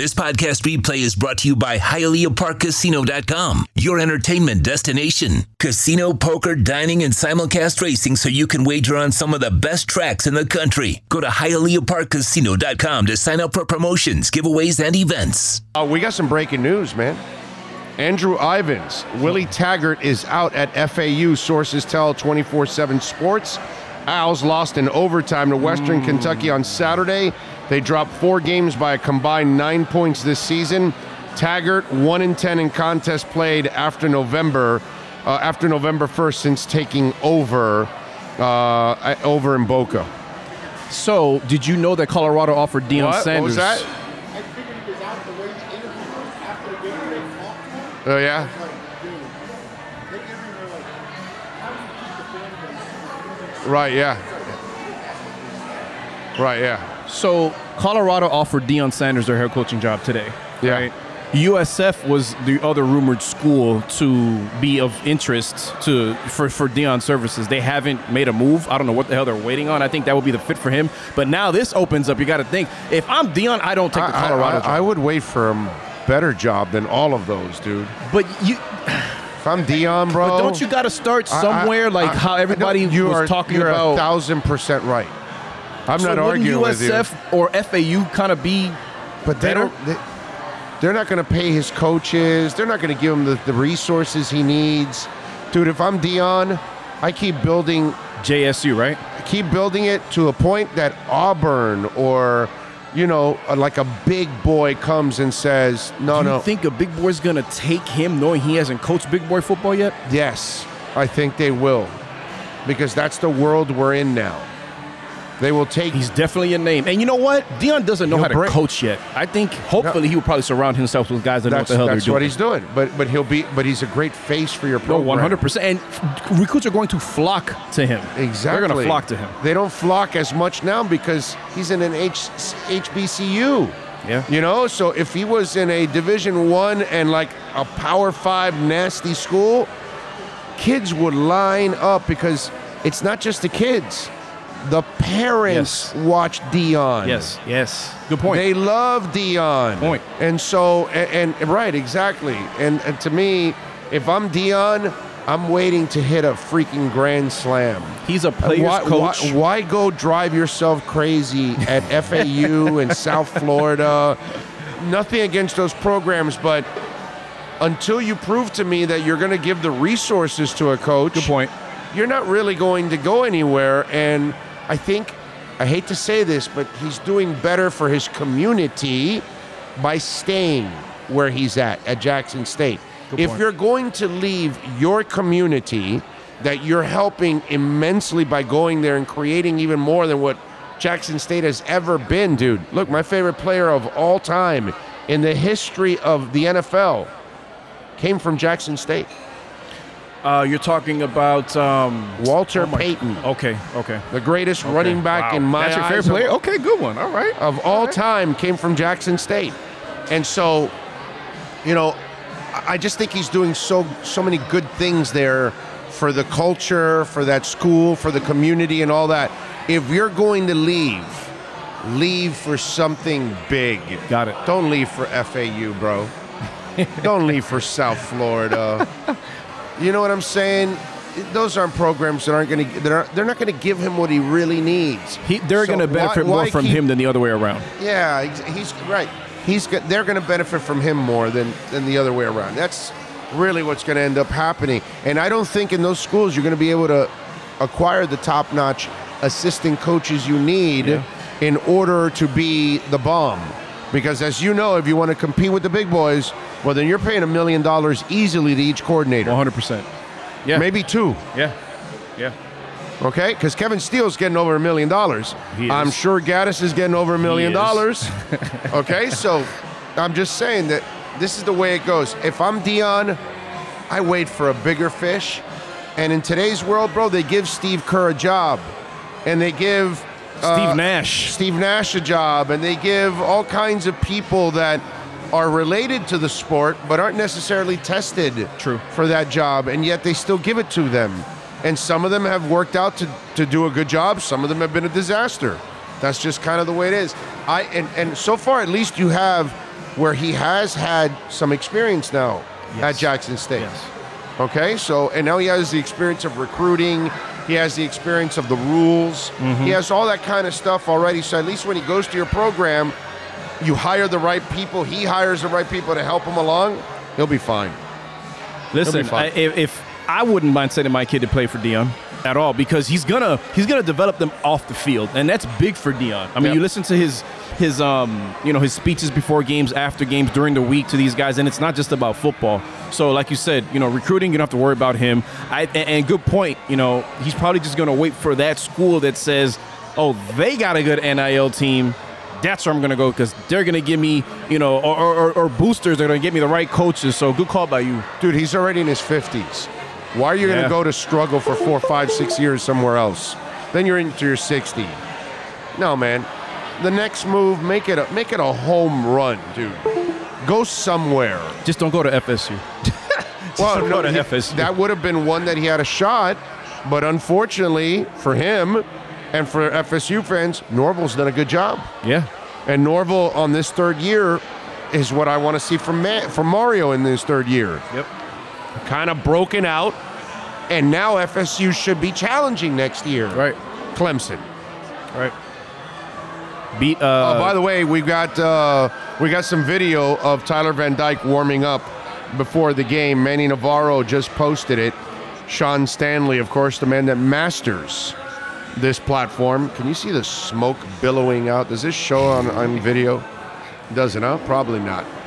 This podcast replay is brought to you by HialeahParkCasino.com, your entertainment destination. Casino, poker, dining, and simulcast racing so you can wager on some of the best tracks in the country. Go to HialeahParkCasino.com to sign up for promotions, giveaways, and events. We got some breaking news, man. Andrew Ivins, Willie Taggart is out at FAU, sources tell 24/7 Sports. Owls lost in overtime to Western Kentucky on Saturday. They dropped 4 games by a combined 9 points this season. Taggart 1-10 in contests played after November 1st since taking over in Boca. So, did you know that Colorado offered Deion Sanders? What was that? I figured he was out the way he interviewed after the game. They talked to him. Oh, yeah? Like, dude, they interviewed him like, how do you keep the fan base? Right, yeah. Right, yeah. So, Colorado offered Deion Sanders their head coaching job today. Yeah. Right? USF was the other rumored school to be of interest for Deion's services. They haven't made a move. I don't know what the hell they're waiting on. I think that would be the fit for him. But now this opens up. You got to think, if I'm Deion, I don't take the Colorado job. I would wait for a better job than all of those, dude. But you... If I'm Deion, bro... But don't you got to start somewhere, how everybody was talking about... You're 1,000% right. I'm not arguing with you. USF or FAU kind of be But better? They're not going to pay his coaches. They're not going to give him the resources he needs. Dude, if I'm Deion, I keep building... JSU, right? Keep building it to a point that Auburn or, like a big boy comes and says, no. Do you think a big boy's going to take him knowing he hasn't coached big boy football yet? Yes, I think they will. Because that's the world we're in now. They will take... He's definitely a name. And you know what? Deion doesn't know how to coach yet. I think hopefully he will probably surround himself with guys that know what the hell they're doing. That's what he's doing. But he's a great face for your program. No, 100%. And recruits are going to flock to him. Exactly. They're going to flock to him. They don't flock as much now because he's in an HBCU. Yeah. So if he was in a Division I and like a Power 5 nasty school, kids would line up because it's not just the kids. The parents watch Deion. Yes. Good point. They love Deion. Point. And so, right, exactly. And to me, if I'm Deion, I'm waiting to hit a freaking grand slam. He's a player's coach. Why go drive yourself crazy at FAU in South Florida? Nothing against those programs, but until you prove to me that you're going to give the resources to a coach, good point, you're not really going to go anywhere. And I hate to say this, but he's doing better for his community by staying where he's at Jackson State. If you're going to leave your community that you're helping immensely by going there and creating even more than what Jackson State has ever been, dude. Look, my favorite player of all time in the history of the NFL came from Jackson State. You're talking about Walter Payton. Okay. The greatest running back in my eyes. That's your favorite player? Okay, good one. All right. Of all time came from Jackson State. And so, I just think he's doing so many good things there for the culture, for that school, for the community and all that. If you're going to leave for something big. Got it. Don't leave for FAU, bro. Don't leave for South Florida. You know what I'm saying? Those aren't programs that they're not going to give him what he really needs. They're going to benefit more from him than the other way around. Yeah, he's right. They're going to benefit from him more than the other way around. That's really what's going to end up happening. And I don't think in those schools you're going to be able to acquire the top-notch assistant coaches you need in order to be the bomb. Because as you know, if you want to compete with the big boys, well, then you're paying $1 million easily to each coordinator. 100%. Yeah. Maybe 2. Yeah. Okay? Because Kevin Steele's getting over $1 million. He is. I'm sure Gaddis is getting over $1 million. Okay? So I'm just saying that this is the way it goes. If I'm Deion, I wait for a bigger fish. And in today's world, bro, they give Steve Kerr a job. And they give Steve Nash a job. And they give all kinds of people that are related to the sport but aren't necessarily tested for that job, and yet they still give it to them. And some of them have worked out to do a good job. Some of them have been a disaster. That's just kind of the way it is. And so far, at least you have where he has had some experience now at Jackson State. Yes. Okay, so, and now he has the experience of recruiting. He has the experience of the rules. He has all that kind of stuff already. So at least when he goes to your program, you hire the right people. He hires the right people to help him along. He'll be fine. Listen, if I wouldn't mind sending my kid to play for Deion at all, because he's gonna develop them off the field, and that's big for Deion. I mean, you listen to his speeches before games, after games, during the week to these guys, and it's not just about football. So, like you said, recruiting, you don't have to worry about him. And good point. He's probably just gonna wait for that school that says, "Oh, they got a good NIL team. That's where I'm gonna go because they're gonna give me, or boosters are gonna give me the right coaches." So, good call by you, dude. He's already in his 50s. Why are you gonna go to struggle for 4, 5, 6 years somewhere else? Then you're into your 60. No, man. The next move, make it a home run, dude. Go somewhere. Just don't go to FSU. Well, no, FSU. That would have been one that he had a shot, but unfortunately for him and for FSU fans, Norval's done a good job. Yeah. And Norval on this third year is what I want to see from Mario in this third year. Yep. Kind of broken out, and now FSU should be challenging next year. Right. Clemson. Right. Beat. By the way, we got some video of Tyler Van Dyke warming up before the game. Manny Navarro just posted it. Sean Stanley, of course, the man that masters this platform. Can you see the smoke billowing out? Does this show on video? Does it, huh? Probably not.